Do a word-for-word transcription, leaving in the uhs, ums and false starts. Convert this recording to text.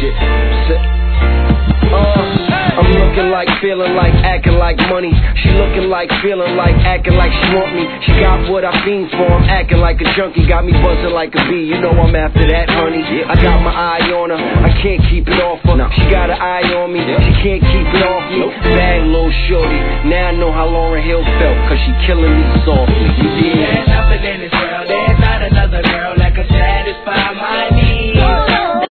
shit. Uh, I'm looking like, feeling like, acting like money. She looking like, feeling like, acting like she want me. She got what I fiend for, I'm acting like a junkie. Got me buzzing like a bee, you know I'm after that, honey. I got my eye on her, I can't keep it off her. She got an eye on me, she can't keep it off me. Bad little shorty, now I know how Lauryn Hill felt, cause she killing me softly. There's nothing in this world